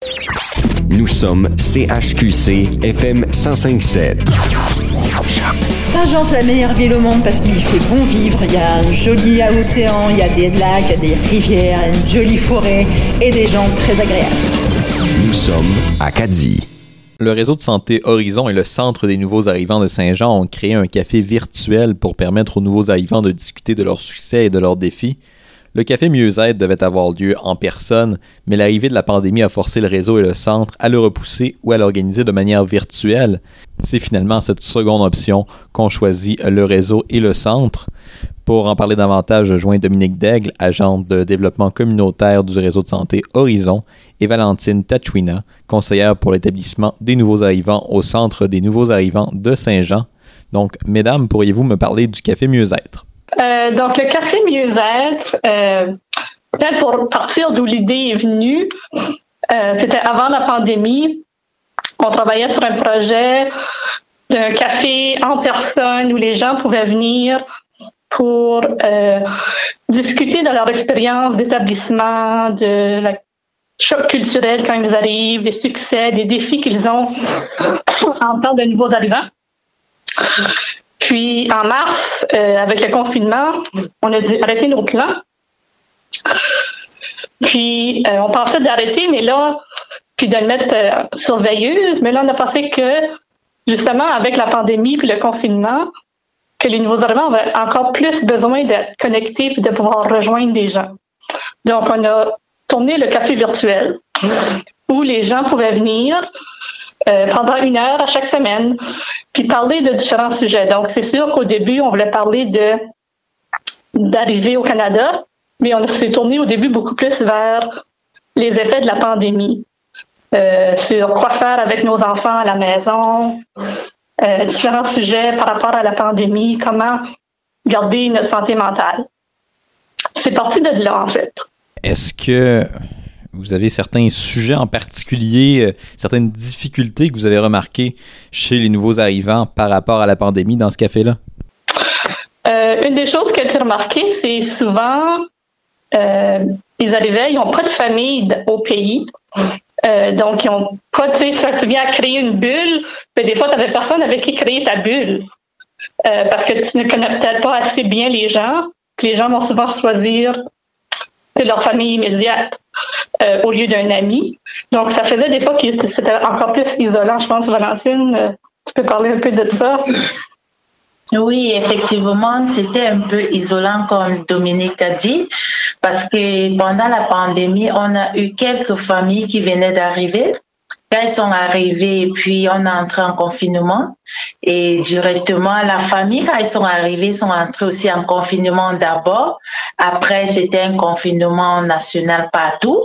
Nous sommes CHQC FM 105.7. Saint-Jean, c'est la meilleure ville au monde parce qu'il y fait bon vivre. Il y a un joli océan, il y a des lacs, il y a des rivières, une jolie forêt et des gens très agréables. Nous sommes à Caddy. Le réseau de santé Horizon et le Centre des nouveaux arrivants de Saint-Jean ont créé un café virtuel pour permettre aux nouveaux arrivants de discuter de leurs succès et de leurs défis. Le café Mieux-être devait avoir lieu en personne, mais l'arrivée de la pandémie a forcé le réseau et le centre à le repousser ou à l'organiser de manière virtuelle. C'est finalement cette seconde option qu'ont choisi le réseau et le centre. Pour en parler davantage, je joins Dominique Daigle, agente de développement communautaire du réseau de santé Horizon, et Valentine Tachouina, conseillère pour l'établissement des nouveaux arrivants au Centre des nouveaux arrivants de Saint-Jean. Donc, mesdames, pourriez-vous me parler du café Mieux-être? Donc, le café Mieux-être, peut-être pour partir d'où l'idée est venue, c'était avant la pandémie. On travaillait sur un projet d'un café en personne où les gens pouvaient venir pour discuter de leur expérience d'établissement, de la choc culturel quand ils arrivent, des succès, des défis qu'ils ont en temps de nouveaux arrivants. Puis, en mars, avec le confinement, on a dû arrêter nos plans. Puis, on pensait d'arrêter, mais là, puis de le mettre surveilleuse, mais là, on a pensé que, justement, avec la pandémie puis le confinement, que les nouveaux arrivants avaient encore plus besoin d'être connectés puis de pouvoir rejoindre des gens. Donc, on a tourné le café virtuel où les gens pouvaient venir pendant 1 heure à chaque semaine, puis parler de différents sujets. Donc, c'est sûr qu'au début, on voulait parler d'arriver au Canada, mais on s'est tourné au début beaucoup plus vers les effets de la pandémie, sur quoi faire avec nos enfants à la maison, différents sujets par rapport à la pandémie, comment garder notre santé mentale. C'est parti de là, en fait. Est-ce que vous avez certains sujets en particulier, certaines difficultés que vous avez remarquées chez les nouveaux arrivants par rapport à la pandémie dans ce café-là? Une des choses que j'ai remarqué, c'est souvent, ils arrivaient, ils n'ont pas de famille au pays. Donc, ils n'ont pas, tu sais, tu viens à créer une bulle, mais des fois, tu n'avais personne avec qui créer ta bulle. Parce que tu ne connais peut-être pas assez bien les gens. Les gens vont souvent choisir leur famille immédiate au lieu d'un ami. Donc, ça faisait des fois que c'était encore plus isolant, je pense. Valentine, tu peux parler un peu de ça? Oui, effectivement, c'était un peu isolant, comme Dominique a dit, parce que pendant la pandémie, on a eu quelques familles qui venaient d'arriver. Quand ils sont arrivés, puis on est entré en confinement, et directement, la famille, quand ils sont arrivés, ils sont entrés aussi en confinement d'abord. Après, c'était un confinement national partout.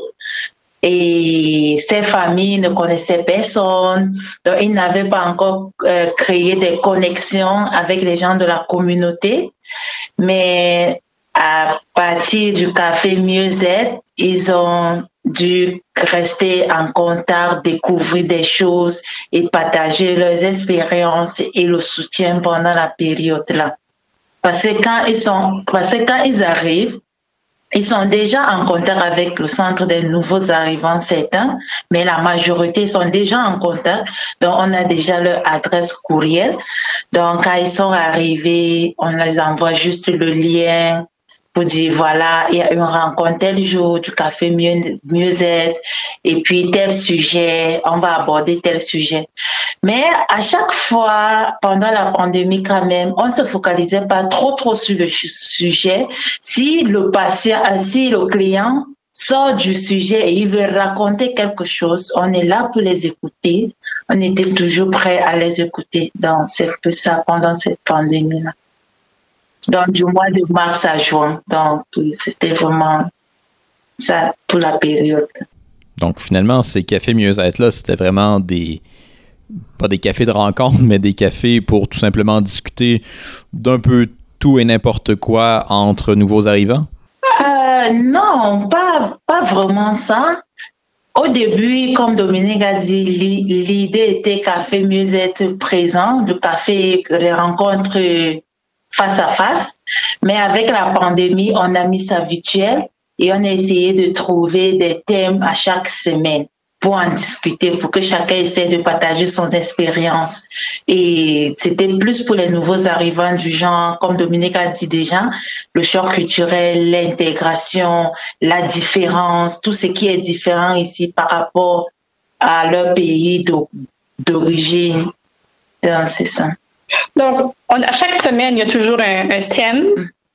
Et ces familles ne connaissaient personne, donc ils n'avaient pas encore créé des connexions avec les gens de la communauté. Mais à partir du café Mieux-être, ils ont dû rester en contact, découvrir des choses et partager leurs expériences et le soutien pendant la période-là. Parce que quand ils arrivent, ils sont déjà en contact avec le centre des nouveaux arrivants, certains, mais la majorité sont déjà en contact. Donc, on a déjà leur adresse courriel. Donc, quand ils sont arrivés, on les envoie juste le lien pour dire, voilà, il y a une rencontre tel jour du café Mieux-être, et puis tel sujet, on va aborder tel sujet. Mais à chaque fois, pendant la pandémie quand même, on ne se focalisait pas trop sur le sujet. Si le client sort du sujet et il veut raconter quelque chose, on est là pour les écouter. On était toujours prêt à les écouter. Donc, c'est un peu ça pendant cette pandémie-là. Donc, du mois de mars à juin. Donc, c'était vraiment ça pour la période. Donc, finalement, ces cafés Mieux-être-là, c'était vraiment pas des cafés de rencontre, mais des cafés pour tout simplement discuter d'un peu tout et n'importe quoi entre nouveaux arrivants? Non, pas vraiment ça. Au début, comme Dominique a dit, l'idée était café Mieux-être présent, le café, les rencontres face à face. Mais avec la pandémie, on a mis ça virtuel et on a essayé de trouver des thèmes à chaque semaine pour en discuter, pour que chacun essaie de partager son expérience. Et c'était plus pour les nouveaux arrivants du genre, comme Dominique a dit déjà, le choc culturel, l'intégration, la différence, tout ce qui est différent ici par rapport à leur pays d'origine. Donc, c'est ça. Donc, à chaque semaine, il y a toujours un thème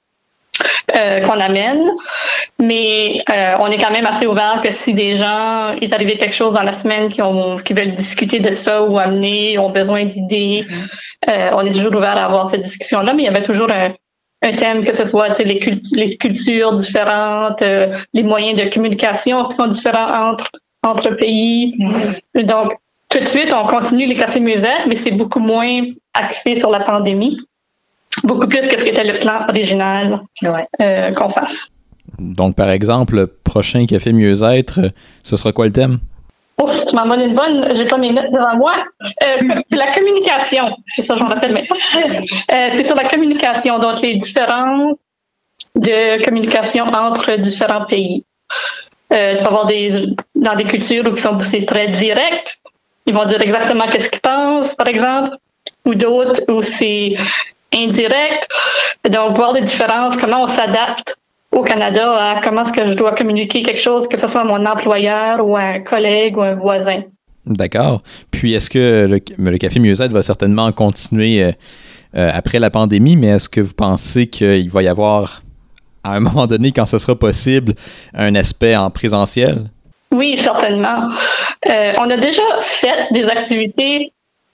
qu'on amène, mais on est quand même assez ouvert que si des gens est arrivé quelque chose dans la semaine qui veulent discuter de ça ou amener, ont besoin d'idées, on est toujours ouvert à avoir cette discussion-là, mais il y avait toujours un thème, que ce soit les cultures différentes, les moyens de communication qui sont différents entre pays. Donc, tout de suite, on continue les cafés musettes, mais c'est beaucoup moins axé sur la pandémie. Beaucoup plus que ce qu'était le plan original qu'on fasse. Donc, par exemple, le prochain Café Mieux-être, ce sera quoi le thème? Ouf, tu m'en donnes une bonne, j'ai pas mes notes devant moi. C'est la communication, c'est ça, j'en rappelle maintenant. C'est sur la communication, donc les différences de communication entre différents pays. Tu vas avoir dans des cultures où c'est très direct, ils vont dire exactement qu'est-ce qu'ils pensent, par exemple, ou d'autres où c'est indirect. Donc, voir les différences, comment on s'adapte au Canada à comment est-ce que je dois communiquer quelque chose, que ce soit à mon employeur ou à un collègue ou un voisin. D'accord. Puis, est-ce que le Café Mieux-être va certainement continuer après la pandémie, mais est-ce que vous pensez qu'il va y avoir, à un moment donné, quand ce sera possible, un aspect en présentiel? Oui, certainement. On a déjà fait des activités.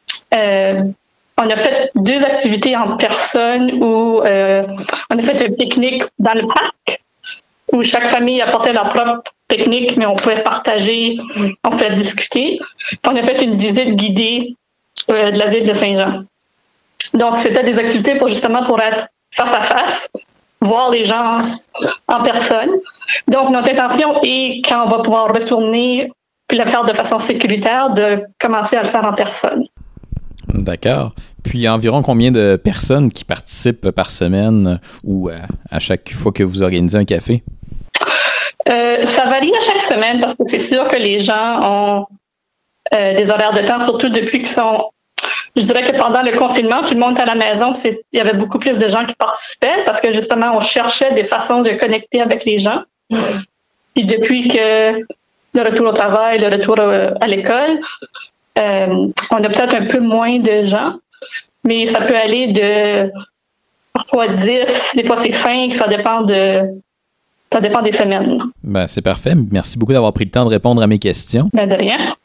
On a fait 2 activités en personne où on a fait un pique-nique dans le parc où chaque famille apportait leur propre pique-nique, mais on pouvait partager, on pouvait discuter. Puis on a fait une visite guidée de la ville de Saint-Jean. Donc, c'était des activités pour être face à face, voir les gens en personne. Donc, notre intention est, quand on va pouvoir retourner puis le faire de façon sécuritaire, de commencer à le faire en personne. D'accord. Puis environ combien de personnes qui participent par semaine ou à chaque fois que vous organisez un café? Ça varie à chaque semaine parce que c'est sûr que les gens ont des horaires de temps, surtout depuis qu'ils sont... Je dirais que pendant le confinement, tout le monde est à la maison. Il y avait beaucoup plus de gens qui participaient parce que justement, on cherchait des façons de connecter avec les gens. Et depuis que le retour au travail, le retour à l'école, on a peut-être un peu moins de gens, mais ça peut aller de parfois 10, des fois c'est 5, ça dépend des semaines. Ben, c'est parfait. Merci beaucoup d'avoir pris le temps de répondre à mes questions. Ben, de rien.